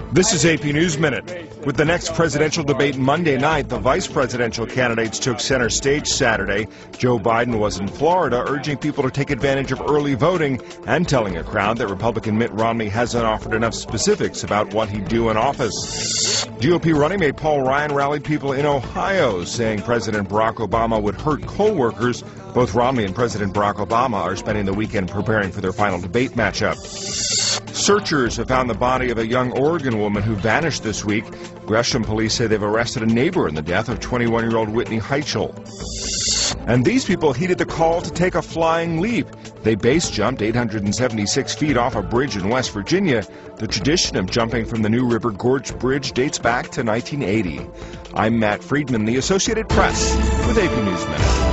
This is AP News Minute. With the next presidential debate Monday night, the vice presidential candidates took center stage Saturday. Joe Biden was in Florida urging people to take advantage of early voting and telling a crowd that Republican Mitt Romney hasn't offered enough specifics about what he'd do in office. GOP running mate Paul Ryan rallied people in Ohio, saying President Barack Obama would hurt coal workers. Both Romney and President Barack Obama are spending the weekend preparing for their final debate matchup. Searchers have found the body of a young Oregon woman who vanished this week. Gresham police say they've arrested a neighbor in the death of 21-year-old Whitney Heichel. And these people heeded the call to take a flying leap. They base jumped 876 feet off a bridge in West Virginia. The tradition of jumping from the New River Gorge Bridge dates back to 1980. I'm Matt Friedman, the Associated Press, with AP News Minute.